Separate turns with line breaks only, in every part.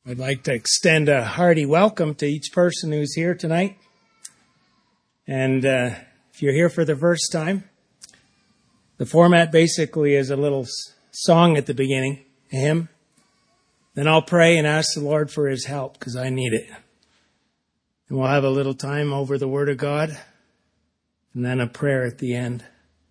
I'd like to extend a hearty welcome to each person who's here tonight. And if you're here for the first time, the format basically is a little song at the beginning, a hymn. Then I'll pray and ask the Lord for His help because I need it. And we'll have a little time over the Word of God and then a prayer at the end,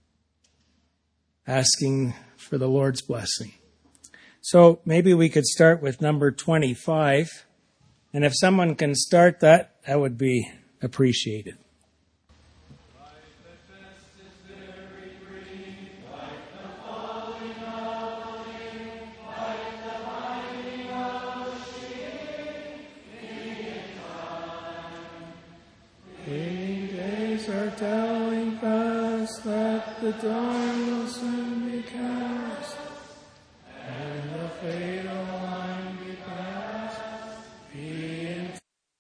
asking for the Lord's blessing. So maybe we could start with number 25. And if someone can start that, that would be appreciated. Days are telling fast that the dawn will soon be cast. And the fatal line be passed, be in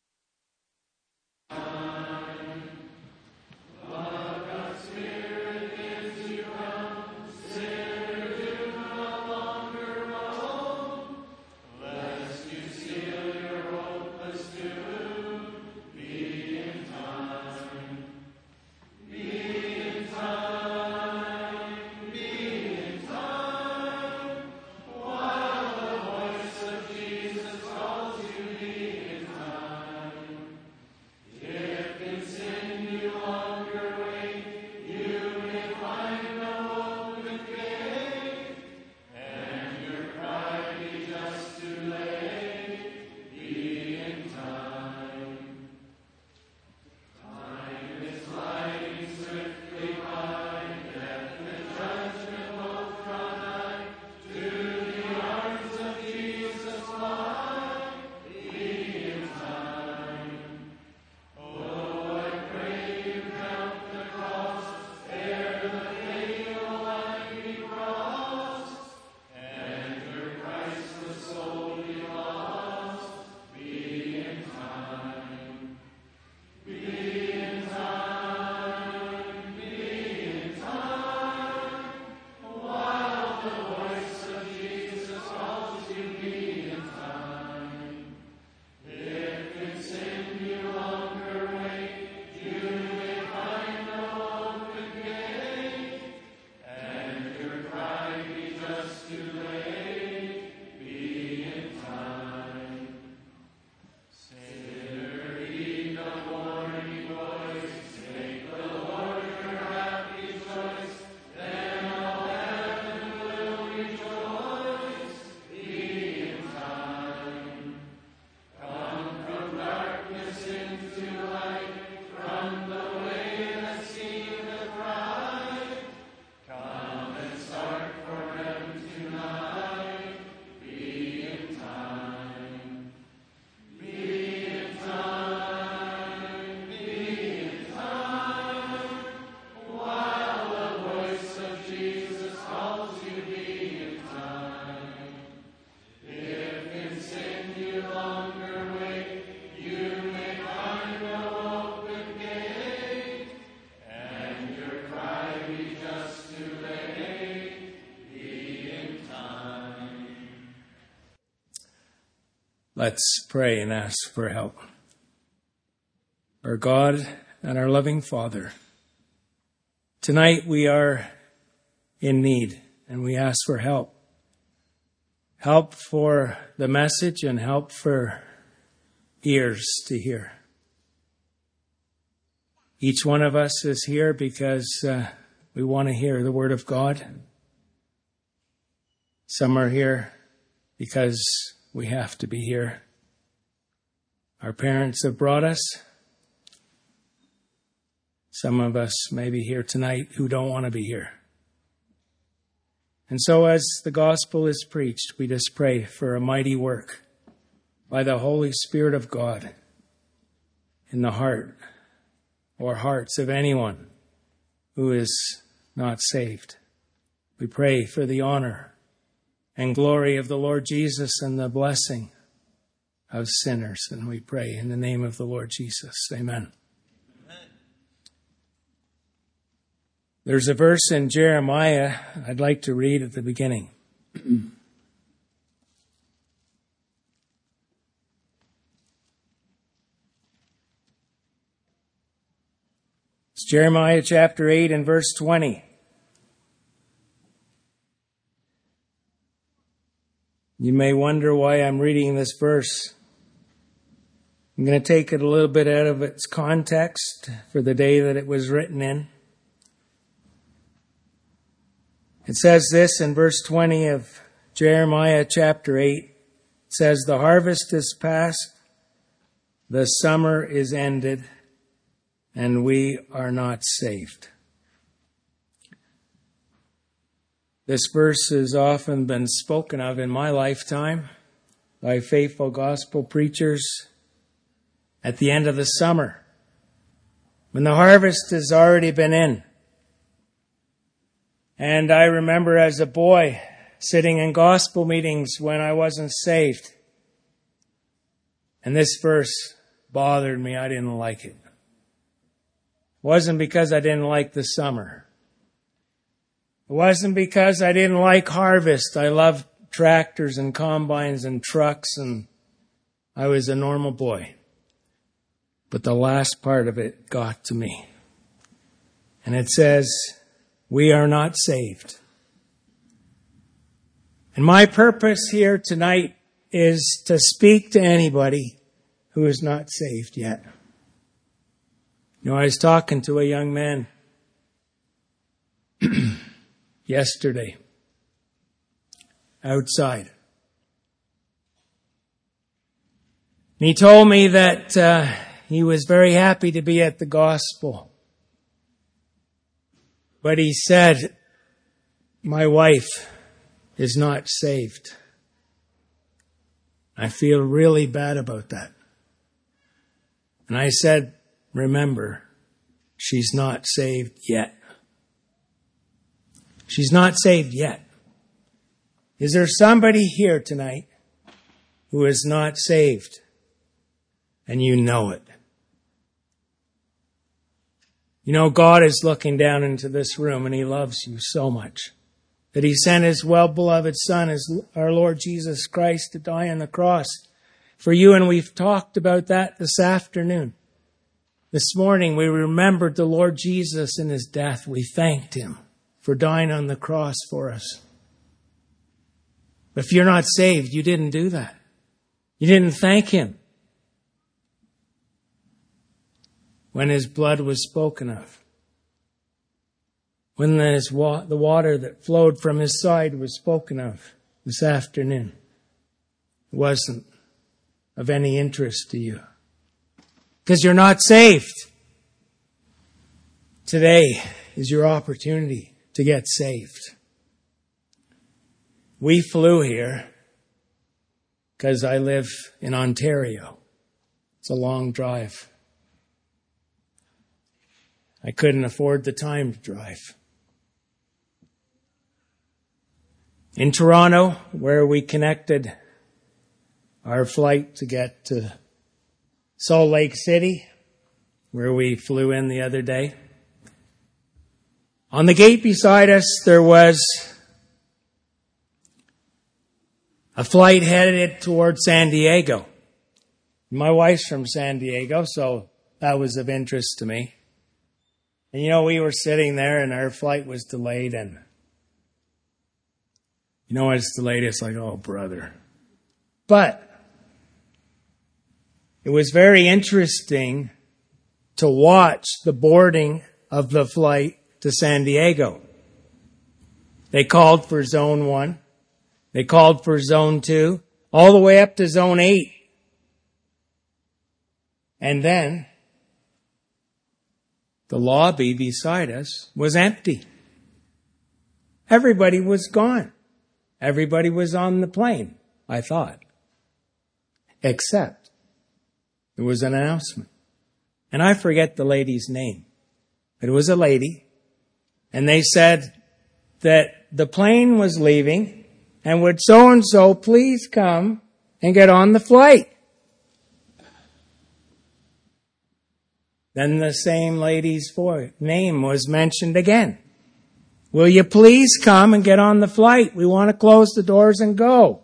time. Love God's Spirit gives you come, sinner do no longer roam, lest you seal your hopeless doom, be in time. Be in time, be in time. While the voice of Jesus calls you, be in time. If in sin you longer wait, you may find no open gate, and your cry be just too late. Be in time. Time is gliding swiftly by, death and judgment both draw nigh. To the arms of Jesus fly, be in time. Oh, I pray you count the cost, ere the fatal line be crossed, and your priceless soul be lost. Be in time. Be in time, be in time. While the voice of Jesus calls you, be in time. If in sin you longer wait, you may find no open gate, and your cry be just too late. Be in time. Sinner, heed the warning voice, take the Lord your happy choice, then all heaven will rejoice. Be in time. Come from darkness into light, from the way that seemeth right. Come and start for heaven tonight. Be in time. Be in time, be in time. While the voice of Jesus calls you, be in time. If in sin you longer wait, you may find no open gate, and your cry be just too late. Be in time. Let's pray and ask for help. Our God and our loving Father, tonight we are in need and we ask for help. Help for the message and help for ears to hear. Each one of us is here because we want to hear the Word of God. Some are here because we have to be here. Our parents have brought us. Some of us may be here tonight who don't want to be here. And so as the gospel is preached, we just pray for a mighty work by the Holy Spirit of God in the heart or hearts of anyone who is not saved. We pray for the honor and glory of the Lord Jesus and the blessing of sinners. And we pray in the name of the Lord Jesus. Amen. There's a verse in Jeremiah I'd like to read at the beginning. It's Jeremiah chapter 8 and verse 20. You may wonder why I'm reading this verse. I'm going to take it a little bit out of its context for the day that it was written in. It says this in verse 20 of Jeremiah chapter 8. It says, "The harvest is past, the summer is ended, and we are not saved." This verse has often been spoken of in my lifetime by faithful gospel preachers at the end of the summer, when the harvest has already been in. And I remember as a boy sitting in gospel meetings when I wasn't saved. And this verse bothered me. I didn't like it. It wasn't because I didn't like the summer. It wasn't because I didn't like harvest. I loved tractors and combines and trucks, and I was a normal boy. But the last part of it got to me. And it says, we are not saved. And my purpose here tonight is to speak to anybody who is not saved yet. You know, I was talking to a young man yesterday outside. And he told me that he was very happy to be at the gospel. But he said, my wife is not saved. I feel really bad about that. And I said, remember, she's not saved yet. She's not saved yet. Is there somebody here tonight who is not saved? And you know it. You know, God is looking down into this room and He loves you so much that He sent His well-beloved Son, our Lord Jesus Christ, to die on the cross for you. And we've talked about that this afternoon. This morning we remembered the Lord Jesus in His death. We thanked Him for dying on the cross for us. But if you're not saved, you didn't do that. You didn't thank Him when His blood was spoken of. When the water that flowed from His side was spoken of this afternoon. It wasn't of any interest to you. Because you're not saved. Today is your opportunity to get saved. We flew here because I live in Ontario. It's a long drive. I couldn't afford the time to drive. In Toronto, where we connected our flight to get to Salt Lake City, where we flew in the other day, on the gate beside us, there was a flight headed toward San Diego. My wife's from San Diego, so that was of interest to me. And you know, we were sitting there and our flight was delayed, and you know, when it's delayed, it's like, oh, brother. But it was very interesting to watch the boarding of the flight to San Diego. They called for Zone 1. They called for Zone 2, all the way up to Zone 8. And then the lobby beside us was empty. Everybody was gone. Everybody was on the plane, I thought. Except there was an announcement. And I forget the lady's name. But it was a lady. And they said that the plane was leaving, and would so-and-so please come and get on the flight. Then the same lady's name was mentioned again. Will you please come and get on the flight? We want to close the doors and go.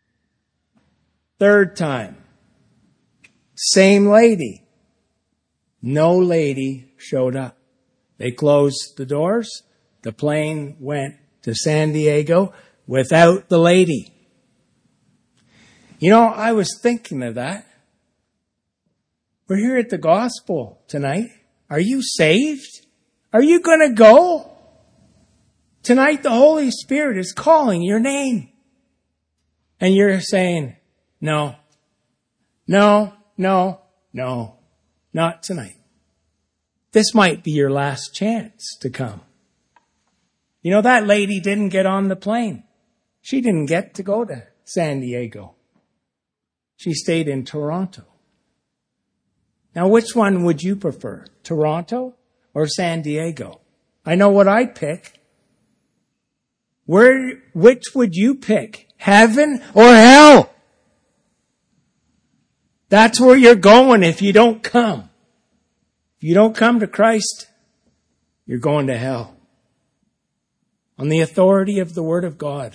Third time. Same lady. No lady showed up. They closed the doors. The plane went to San Diego without the lady. You know, I was thinking of that. We're here at the gospel tonight. Are you saved? Are you going to go? Tonight the Holy Spirit is calling your name. And you're saying, no, no, no, no, not tonight. This might be your last chance to come. You know, that lady didn't get on the plane. She didn't get to go to San Diego. She stayed in Toronto. Now, which one would you prefer? Toronto or San Diego? I know what I'd pick. Which would you pick? Heaven or hell? That's where you're going if you don't come. If you don't come to Christ, you're going to hell. On the authority of the Word of God.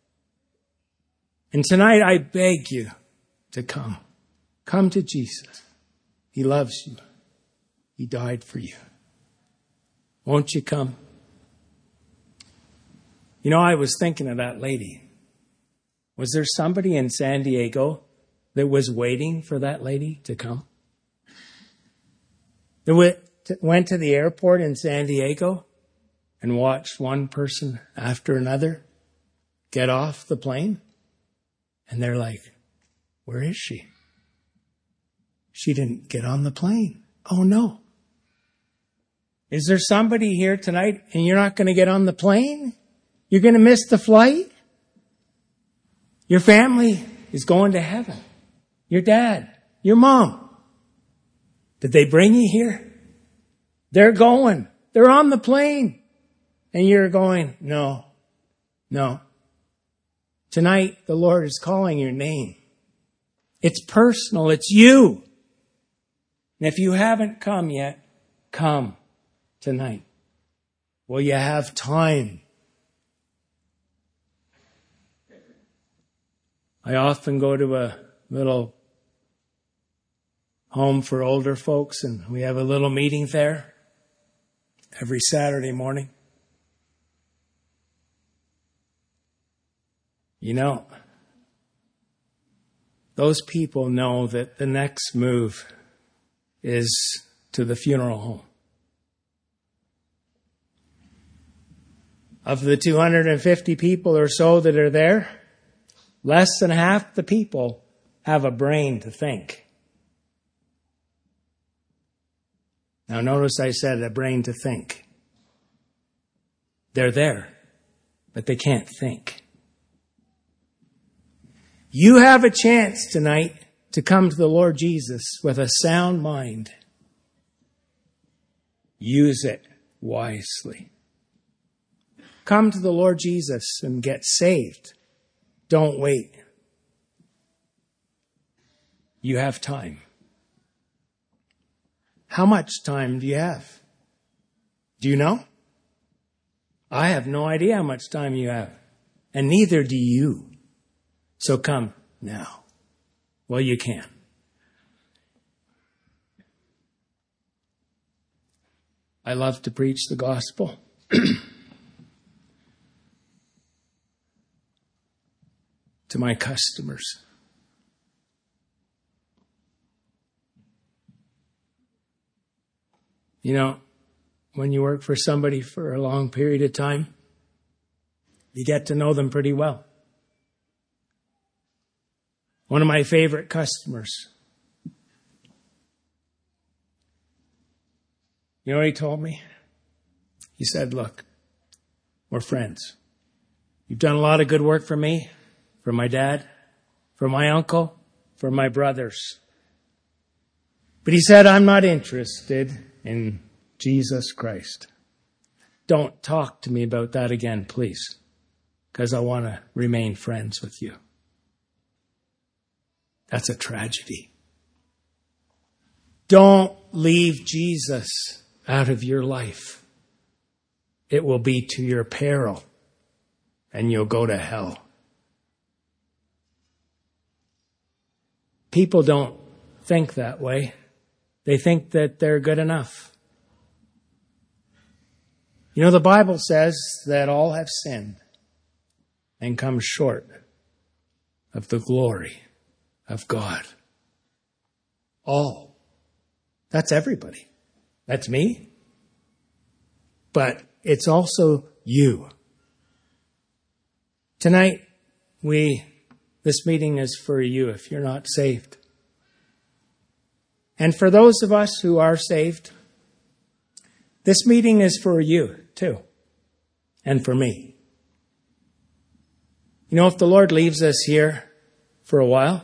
And tonight I beg you to come. Come to Jesus. He loves you. He died for you. Won't you come? You know, I was thinking of that lady. Was there somebody in San Diego that was waiting for that lady to come? That went to the airport in San Diego and watched one person after another get off the plane? And they're like, where is she? She didn't get on the plane. Oh no. Is there somebody here tonight and you're not going to get on the plane? You're going to miss the flight? Your family is going to heaven. Your dad, your mom. Did they bring you here? They're going. They're on the plane. And you're going, no, no. Tonight, the Lord is calling your name. It's personal. It's you. And if you haven't come yet, come tonight. Will you have time? I often go to a little home for older folks, and we have a little meeting there every Saturday morning. You know, those people know that the next move is to the funeral home. Of the 250 people or so that are there, less than half the people have a brain to think. Now notice I said a brain to think. They're there, but they can't think. You have a chance tonight to come to the Lord Jesus with a sound mind. Use it wisely. Come to the Lord Jesus and get saved. Don't wait. You have time. How much time do you have? Do you know? I have no idea how much time you have. And neither do you. So come now. Well, you can. I love to preach the gospel. To my customers. You know, when you work for somebody for a long period of time, you get to know them pretty well. One of my favorite customers. You know what he told me? He said, look, we're friends. You've done a lot of good work for me, for my dad, for my uncle, for my brothers. But he said, I'm not interested in Jesus Christ. Don't talk to me about that again, please, because I want to remain friends with you. That's a tragedy. Don't leave Jesus out of your life. It will be to your peril, and you'll go to hell. People don't think that way. They think that they're good enough. You know, the Bible says that all have sinned and come short of the glory of God. All. That's everybody. That's me. But it's also you. Tonight, this meeting is for you if you're not saved. And for those of us who are saved, this meeting is for you too. And for me. You know, if the Lord leaves us here for a while,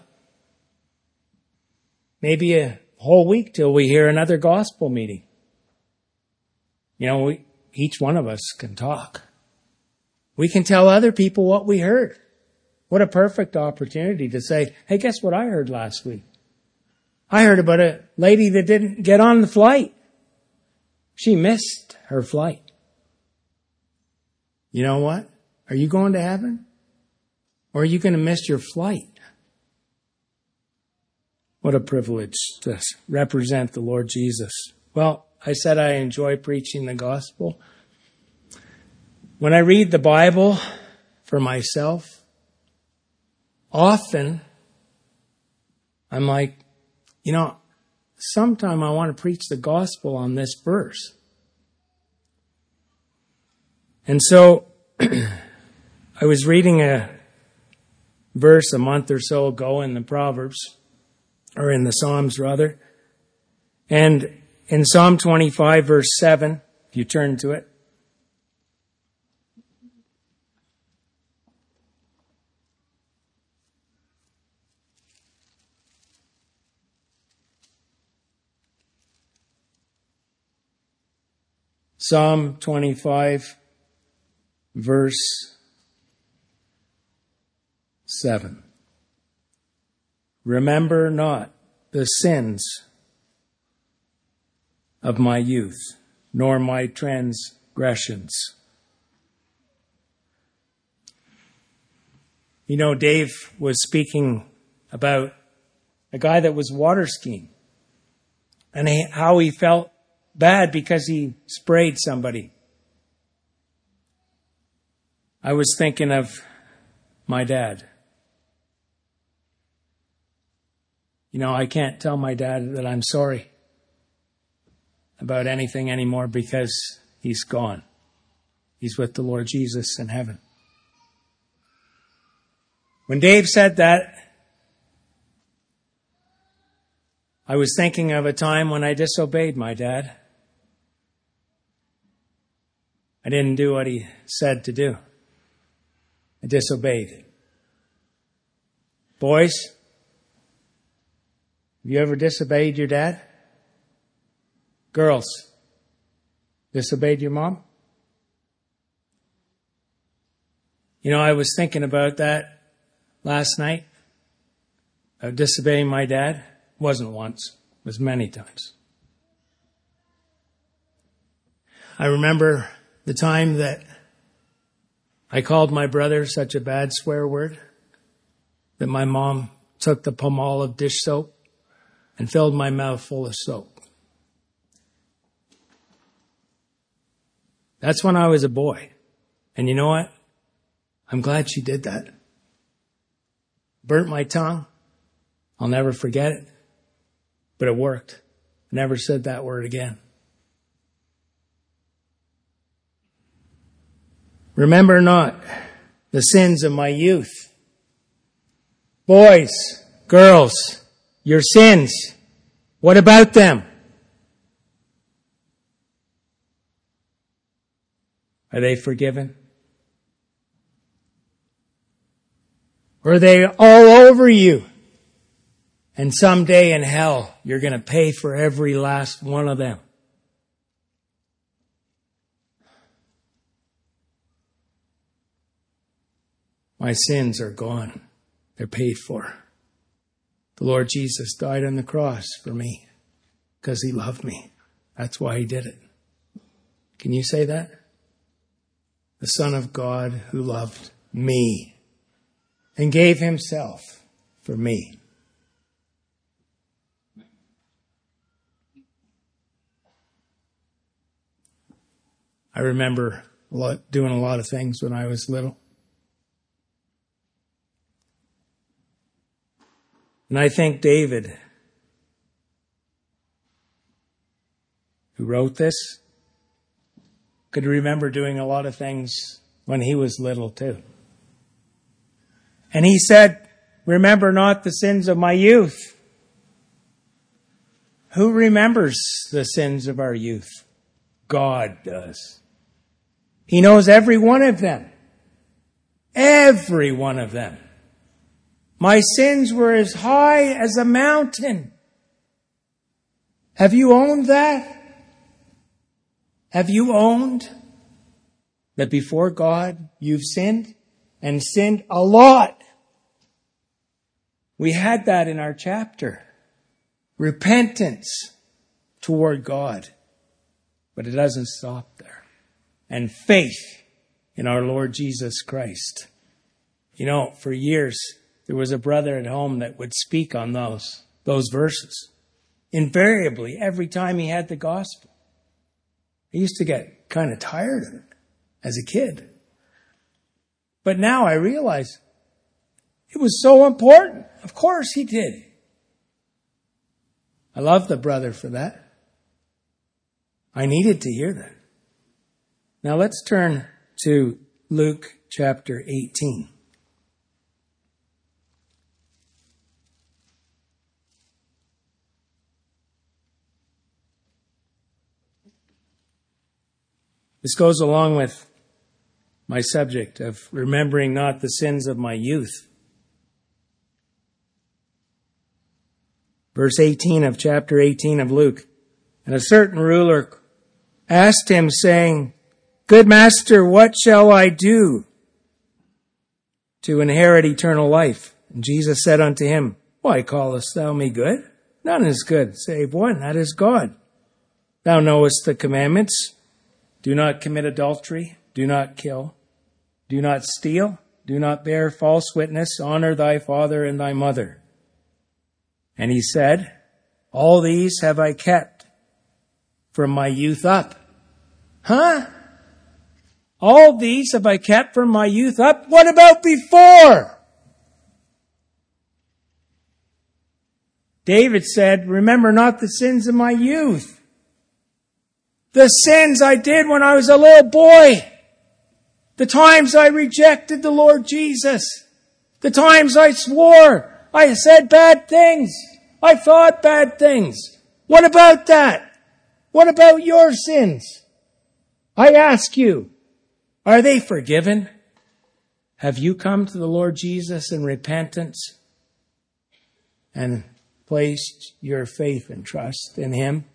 maybe a whole week till we hear another gospel meeting. You know, each one of us can talk. We can tell other people what we heard. What a perfect opportunity to say, hey, guess what I heard last week? I heard about a lady that didn't get on the flight. She missed her flight. You know what? Are you going to heaven? Or are you going to miss your flight? What a privilege to represent the Lord Jesus. Well, I said I enjoy preaching the gospel. When I read the Bible for myself, often I'm like, you know, sometime I want to preach the gospel on this verse. And so I was reading a verse a month or so ago in the Proverbs, or in the Psalms rather. And in Psalm 25 verse 7, if you turn to it, Psalm 25 verse 7. Remember not the sins of my youth, nor my transgressions. You know, Dave was speaking about a guy that was water skiing and how he felt bad because he sprayed somebody. I was thinking of my dad. You know, I can't tell my dad that I'm sorry about anything anymore because he's gone. He's with the Lord Jesus in heaven. When Dave said that, I was thinking of a time when I disobeyed my dad. I didn't do what he said to do. I disobeyed. Boys, have you ever disobeyed your dad? Girls, disobeyed your mom? You know, I was thinking about that last night, of disobeying my dad. It wasn't once, it was many times. I remember the time that I called my brother such a bad swear word that my mom took the Palmolive dish soap and filled my mouth full of soap. That's when I was a boy. And you know what? I'm glad she did that. Burnt my tongue. I'll never forget it. But it worked. I never said that word again. Remember not the sins of my youth. Boys, girls, your sins, what about them? Are they forgiven? Or are they all over you? And someday in hell, you're going to pay for every last one of them. My sins are gone. They're paid for. The Lord Jesus died on the cross for me because he loved me. That's why he did it. Can you say that? The Son of God who loved me and gave himself for me. I remember doing a lot of things when I was little. And I think David, who wrote this, could remember doing a lot of things when he was little too. And he said, remember not the sins of my youth. Who remembers the sins of our youth? God does. He knows every one of them. Every one of them. My sins were as high as a mountain. Have you owned that? Have you owned that before God you've sinned, and sinned a lot? We had that in our chapter. Repentance toward God. But it doesn't stop there. And faith in our Lord Jesus Christ. You know, for years, there was a brother at home that would speak on those verses. Invariably, every time he had the gospel. I used to get kind of tired of it as a kid. But now I realize it was so important. Of course he did. I love the brother for that. I needed to hear that. Now let's turn to Luke chapter 18. This goes along with my subject of remembering not the sins of my youth. Verse 18 of chapter 18 of Luke. And a certain ruler asked him, saying, Good master, what shall I do to inherit eternal life? And Jesus said unto him, Why callest thou me good? None is good, save one, that is God. Thou knowest the commandments. Do not commit adultery. Do not kill. Do not steal. Do not bear false witness. Honor thy father and thy mother. And he said, All these have I kept from my youth up. Huh? All these have I kept from my youth up? What about before? David said, Remember not the sins of my youth. The sins I did when I was a little boy. The times I rejected the Lord Jesus. The times I swore. I said bad things. I thought bad things. What about that? What about your sins? I ask you, are they forgiven? Have you come to the Lord Jesus in repentance and placed your faith and trust in Him?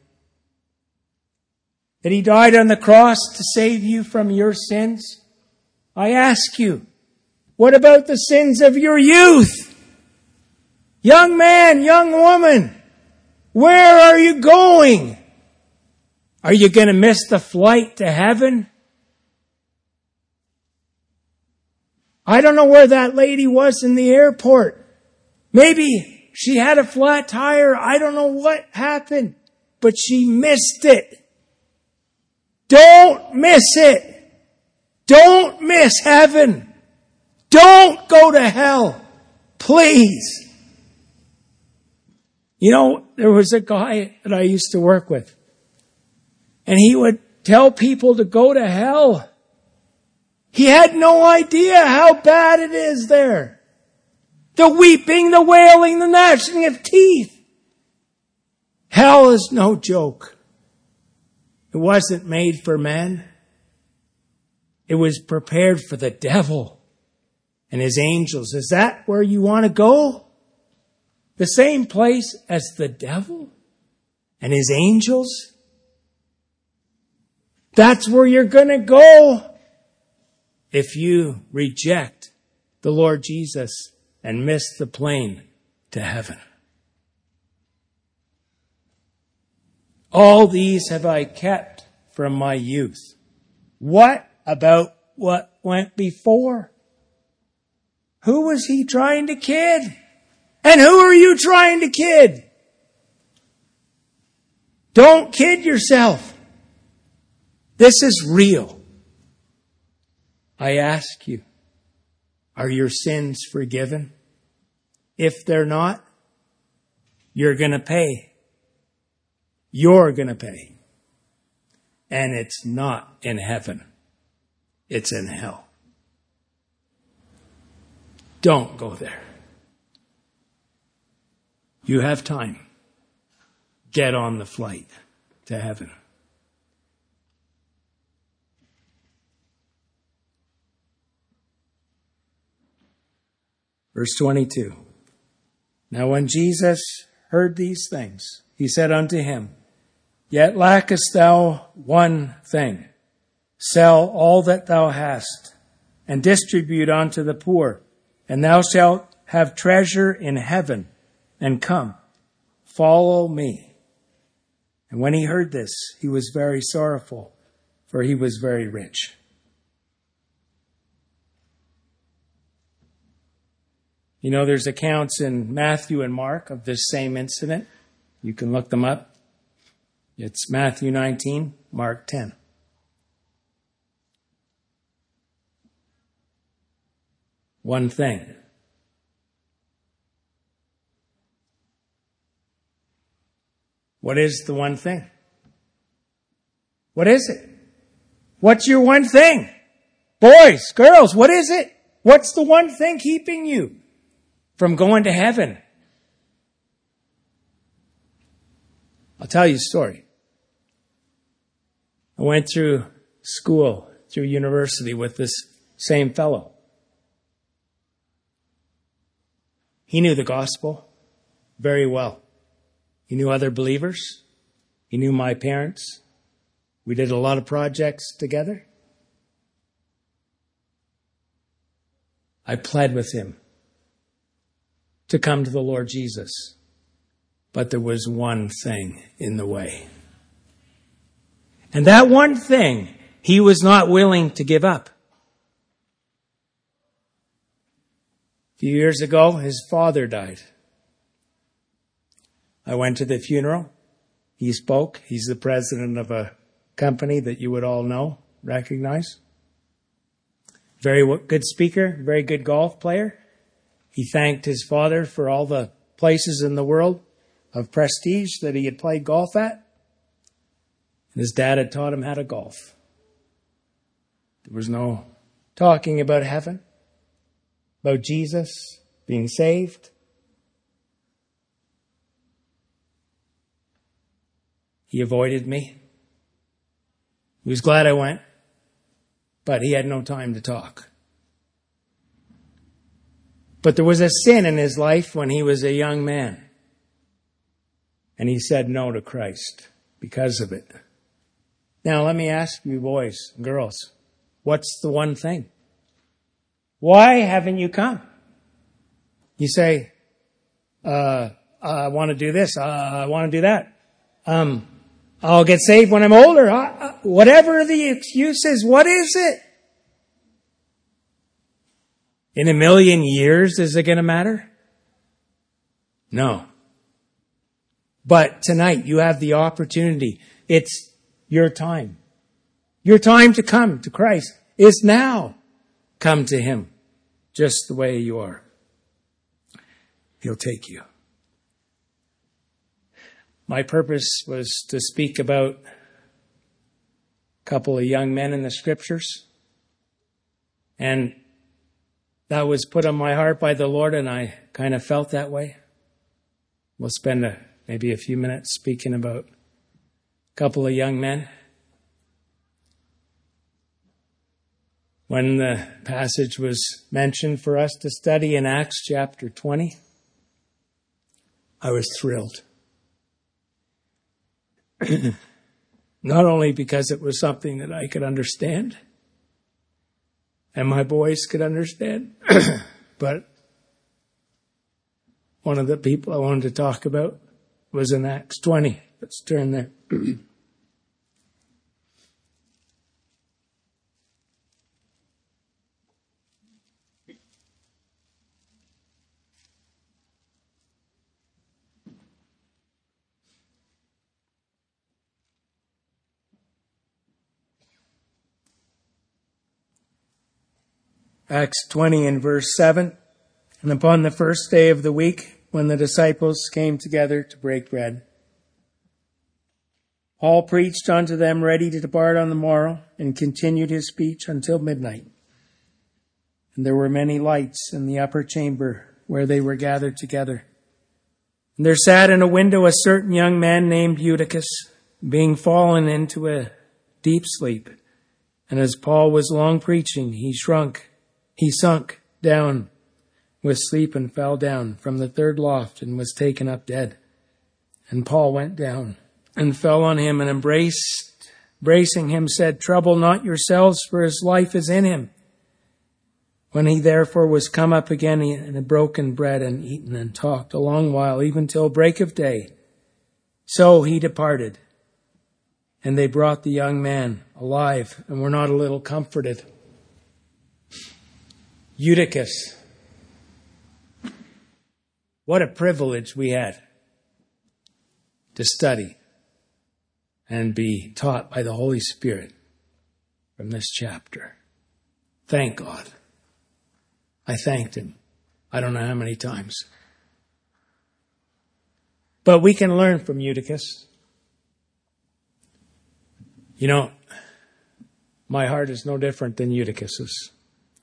That He died on the cross to save you from your sins? I ask you, what about the sins of your youth? Young man, young woman, where are you going? Are you going to miss the flight to heaven? I don't know where that lady was in the airport. Maybe she had a flat tire. I don't know what happened, but she missed it. Don't miss it. Don't miss heaven. Don't go to hell. Please. You know, there was a guy that I used to work with, and he would tell people to go to hell. He had no idea how bad it is there. The weeping, the wailing, the gnashing of teeth. Hell is no joke. It wasn't made for men. It was prepared for the devil and his angels. Is that where you want to go? The same place as the devil and his angels? That's where you're going to go if you reject the Lord Jesus and miss the plane to heaven. All these have I kept from my youth. What about what went before? Who was he trying to kid? And who are you trying to kid? Don't kid yourself. This is real. I ask you, are your sins forgiven? If they're not, you're going to pay. You're going to pay. And it's not in heaven. It's in hell. Don't go there. You have time. Get on the flight to heaven. Verse 22. Now when Jesus heard these things, he said unto him, Yet lackest thou one thing. Sell all that thou hast, and distribute unto the poor, and thou shalt have treasure in heaven, and come, follow me. And when he heard this, he was very sorrowful, for he was very rich. You know, there's accounts in Matthew and Mark of this same incident. You can look them up. It's Matthew 19, Mark 10. One thing. What is the one thing? What is it? What's your one thing? Boys, girls, what is it? What's the one thing keeping you from going to heaven? I'll tell you a story. I went through school, through university with this same fellow. He knew the gospel very well. He knew other believers. He knew my parents. We did a lot of projects together. I pled with him to come to the Lord Jesus. But there was one thing in the way. And that one thing he was not willing to give up. A few years ago, his father died. I went to the funeral. He spoke. He's the president of a company that you would all know, recognize. Very good speaker, very good golf player. He thanked his father for all the places in the world of prestige that he had played golf at. And his dad had taught him how to golf. There was no talking about heaven, about Jesus being saved. He avoided me. He was glad I went, but he had no time to talk. But there was a sin in his life when he was a young man. And he said no to Christ because of it. Now let me ask you boys and girls, what's the one thing? Why haven't you come? You say, I want to do this, I want to do that. I'll get saved when I'm older. Whatever the excuse is, what is it? In a million years, is it going to matter? No. But tonight, you have the opportunity. It's your time. Your time to come to Christ is now. Come to Him just the way you are. He'll take you. My purpose was to speak about a couple of young men in the Scriptures. And that was put on my heart by the Lord, and I kind of felt that way. We'll spend maybe a few minutes speaking about a couple of young men. When the passage was mentioned for us to study in Acts chapter 20, I was thrilled. Not only because it was something that I could understand and my boys could understand, but one of the people I wanted to talk about was in Acts 20. Let's turn there. Acts 20 and verse 7. And upon the first day of the week, when the disciples came together to break bread, Paul preached unto them, ready to depart on the morrow, and continued his speech until midnight. And there were many lights in the upper chamber where they were gathered together. And there sat in a window a certain young man named Eutychus, being fallen into a deep sleep. And as Paul was long preaching, he sunk down with sleep and fell down from the third loft and was taken up dead. And Paul went down and fell on him and embracing him said, Trouble not yourselves, for his life is in him. When he therefore was come up again, he had broken bread and eaten and talked a long while, even till break of day. So he departed. And they brought the young man alive and were not a little comforted. Eutychus. What a privilege we had to study and be taught by the Holy Spirit from this chapter. Thank God. I thanked him. I don't know how many times. But we can learn from Eutychus. You know, my heart is no different than Eutychus's.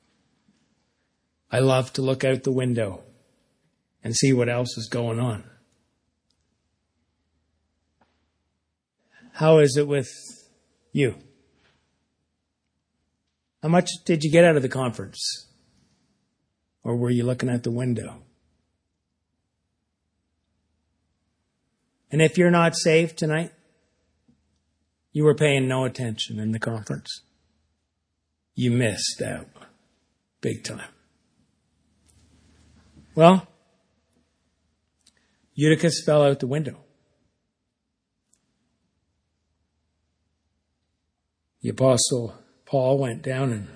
I love to look out the window and see what else is going on. How is it with you? How much did you get out of the conference? Or were you looking out the window? And if you're not saved tonight, you were paying no attention in the conference. You missed out big time. Well, Eutychus fell out the window. The Apostle Paul went down and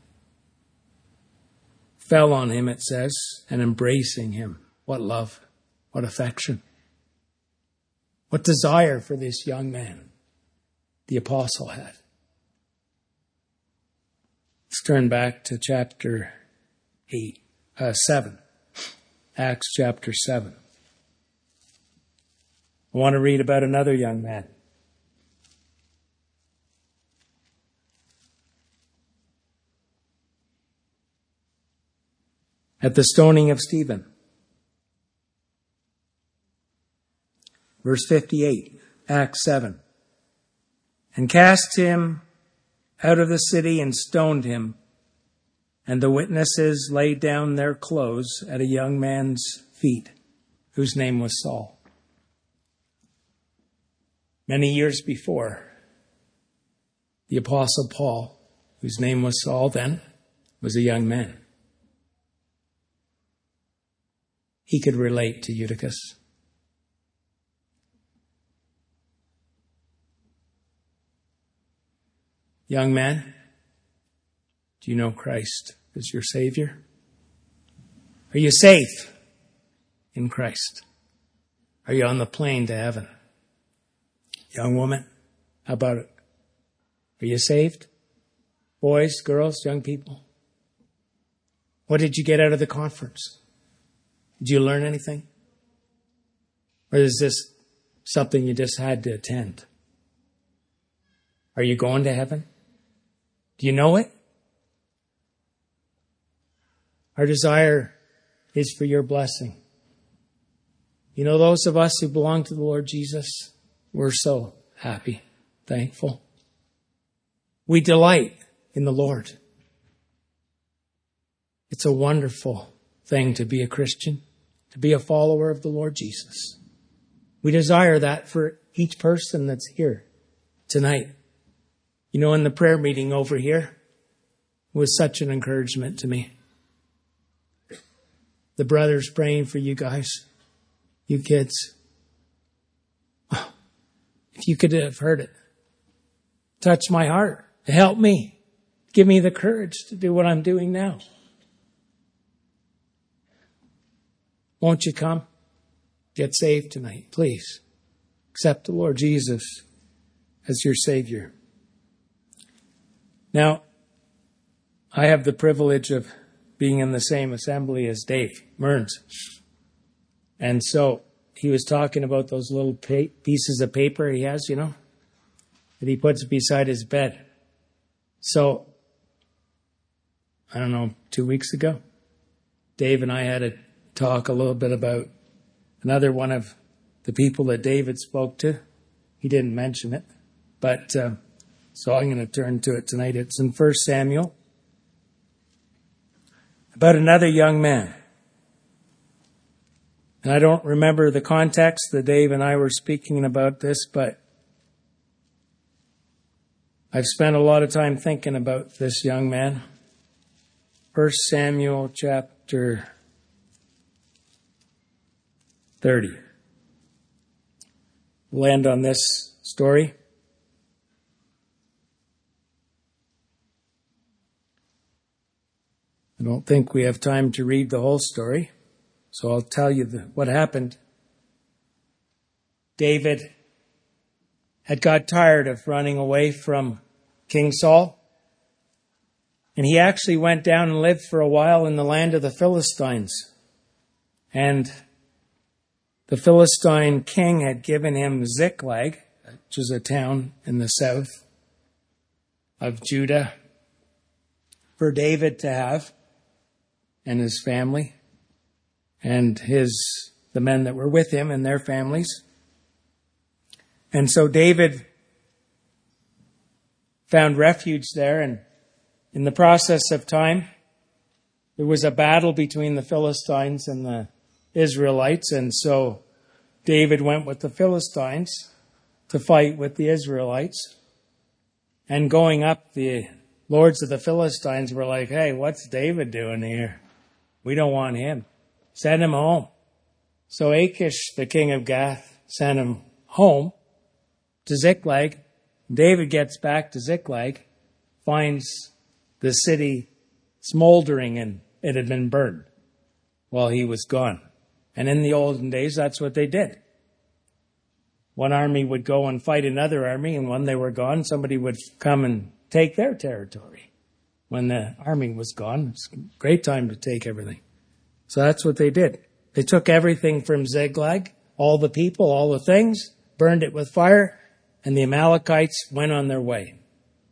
fell on him, it says, and embracing him. What love, what affection, what desire for this young man the apostle had. Let's turn back to chapter 7. Acts chapter 7. I want to read about another young man. At the stoning of Stephen. Verse 58, Acts 7. And cast him out of the city and stoned him. And the witnesses laid down their clothes at a young man's feet, whose name was Saul. Many years before, the Apostle Paul, whose name was Saul then, was a young man. He could relate to Eutychus. Young man, do you know Christ as your Savior? Are you safe in Christ? Are you on the plane to heaven? Young woman, how about it? Are you saved? Boys, girls, young people? What did you get out of the conference? Did you learn anything? Or is this something you just had to attend? Are you going to heaven? Do you know it? Our desire is for your blessing. You know, those of us who belong to the Lord Jesus, we're so happy, thankful. We delight in the Lord. It's a wonderful thing to be a Christian, to be a follower of the Lord Jesus. We desire that for each person that's here tonight. You know, in the prayer meeting over here, it was such an encouragement to me. The brothers praying for you guys, you kids. If you could have heard it, touch my heart, help me, give me the courage to do what I'm doing now. Won't you come? Get saved tonight, please. Accept the Lord Jesus as your Savior. Now, I have the privilege of being in the same assembly as Dave Mearns. And so he was talking about those little pieces of paper he has, that he puts beside his bed. So, I don't know, 2 weeks ago, Dave and I had a talk a little bit about another one of the people that David spoke to. He didn't mention it, but so I'm going to turn to it tonight. It's in 1 Samuel, about another young man. And I don't remember the context that Dave and I were speaking about this, but I've spent a lot of time thinking about this young man. 1 Samuel chapter 30. We'll end on this story. I don't think we have time to read the whole story, so I'll tell you what happened. David had got tired of running away from King Saul, and he actually went down and lived for a while in the land of the Philistines. And the Philistine king had given him Ziklag, which is a town in the south of Judah, for David to have and his family and the men that were with him and their families. And so David found refuge there, and in the process of time, there was a battle between the Philistines and the Israelites, and so David went with the Philistines to fight with the Israelites. And going up, the lords of the Philistines were like, "Hey, what's David doing here? We don't want him. Send him home." So Achish, the king of Gath, sent him home to Ziklag. David gets back to Ziklag, finds the city smoldering, and it had been burned while he was gone. And in the olden days, that's what they did. One army would go and fight another army, and when they were gone, somebody would come and take their territory. When the army was gone, it's a great time to take everything. So that's what they did. They took everything from Ziklag, all the people, all the things, burned it with fire, and the Amalekites went on their way.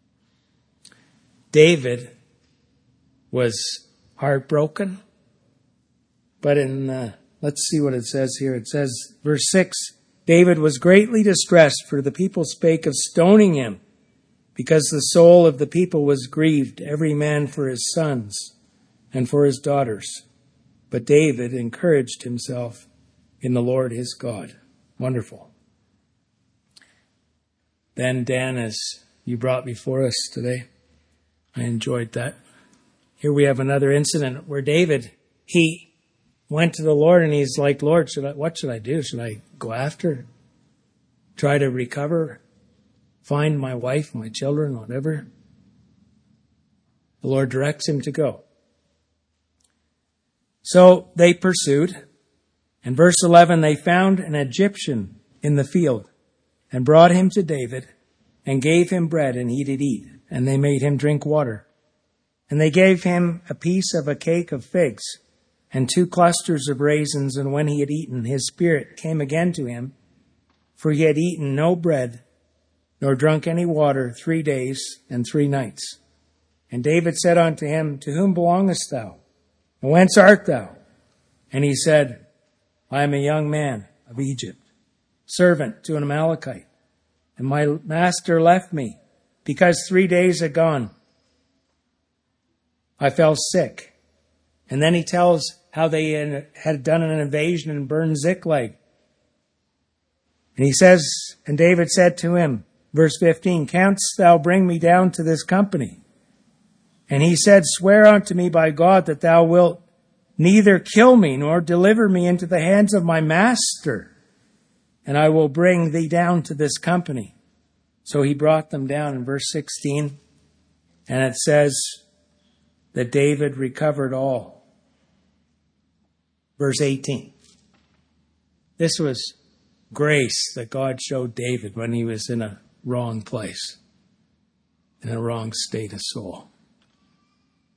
David was heartbroken, but let's see what it says here. It says, verse 6, David was greatly distressed, for the people spake of stoning him, because the soul of the people was grieved, every man for his sons and for his daughters. But David encouraged himself in the Lord his God. Wonderful. Then, Dan, as you brought before us today, I enjoyed that. Here we have another incident where David, he went to the Lord and he's like, "Lord, what should I do? Should I go after, try to recover, find my wife, my children, whatever?" The Lord directs him to go. So they pursued. In verse 11, they found an Egyptian in the field and brought him to David and gave him bread, and he did eat, and they made him drink water. And they gave him a piece of a cake of figs and 2 clusters of raisins, and when he had eaten, his spirit came again to him, for he had eaten no bread nor drunk any water 3 days and 3 nights. And David said unto him, "To whom belongest thou? And whence art thou?" And he said, "I am a young man of Egypt, servant to an Amalekite. And my master left me, because 3 days agone I fell sick." And then he tells how they had done an invasion and burned Ziklag. And he says, and David said to him, verse 15, "Canst thou bring me down to this company?" And he said, "Swear unto me by God that thou wilt neither kill me nor deliver me into the hands of my master, and I will bring thee down to this company." So he brought them down in verse 16, and it says that David recovered all. Verse 18. This was grace that God showed David when he was in a wrong place, in a wrong state of soul.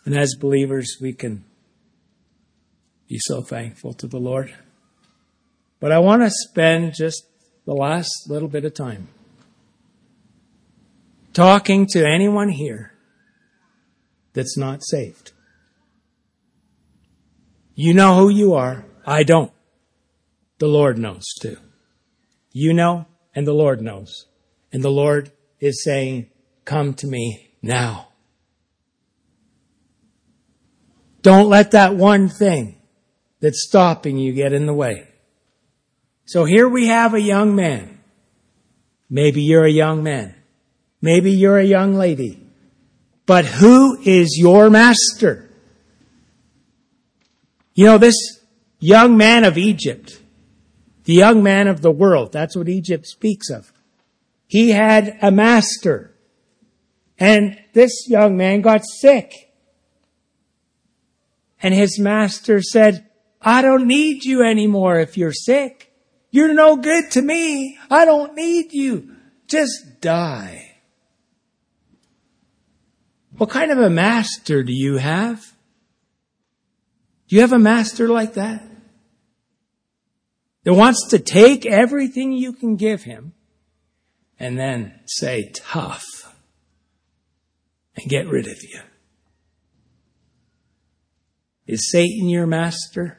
And as believers, we can be so thankful to the Lord. But I want to spend just the last little bit of time talking to anyone here that's not saved. You know who you are. I don't. The Lord knows too. You know, and the Lord knows. And the Lord is saying, come to me now. Don't let that one thing that's stopping you get in the way. So here we have a young man. Maybe you're a young man. Maybe you're a young lady. But who is your master? You know, this young man of Egypt, the young man of the world, that's what Egypt speaks of. He had a master. And this young man got sick. And his master said, I don't need you anymore if you're sick. You're no good to me. I don't need you. Just die. What kind of a master do you have? Do you have a master like that? That wants to take everything you can give him and then say, tough, and get rid of you. Is Satan your master?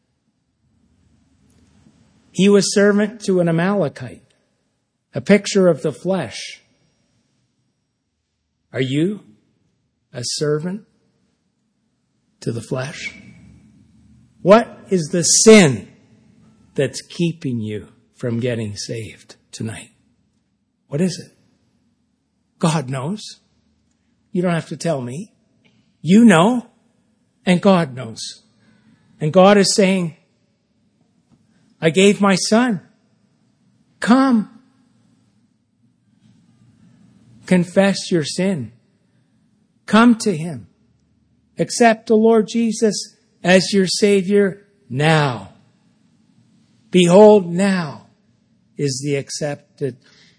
He was servant to an Amalekite, a picture of the flesh. Are you a servant to the flesh? What is the sin that's keeping you from getting saved tonight? What is it? God knows. You don't have to tell me. You know, and God knows. And God is saying, I gave my son. Come. Confess your sin. Come to him. Accept the Lord Jesus as your Savior now. Behold, now is the accepted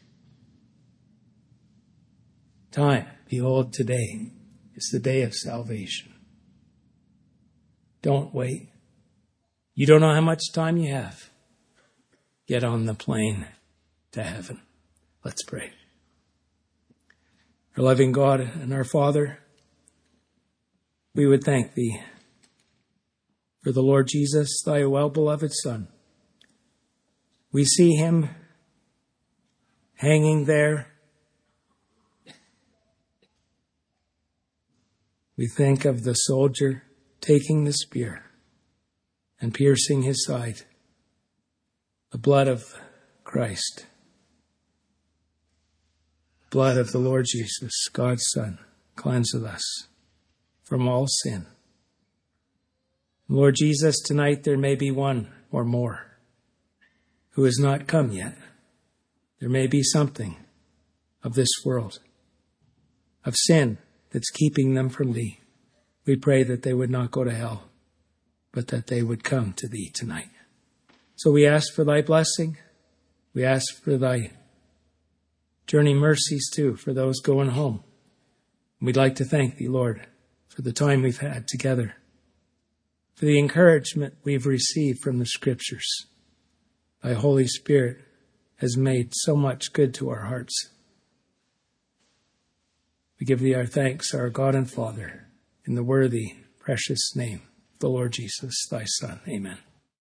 time. Behold, today is the day of salvation. Don't wait. You don't know how much time you have. Get on the plane to heaven. Let's pray. Our loving God and our Father, we would thank Thee for the Lord Jesus, Thy well-beloved Son. We see Him hanging there. We think of the soldier taking the spear and piercing His side. The blood of Christ. Blood of the Lord Jesus, God's Son, cleanseth us from all sin. Lord Jesus, tonight there may be one or more who has not come yet. There may be something of this world, of sin, that's keeping them from Thee. We pray that they would not go to hell, but that they would come to Thee tonight. So we ask for Thy blessing. We ask for Thy journey mercies too for those going home. We'd like to thank Thee, Lord, for the time we've had together, for the encouragement we've received from the Scriptures. Thy Holy Spirit has made so much good to our hearts. We give Thee our thanks, our God and Father, in the worthy, precious name of the Lord Jesus, Thy Son. Amen.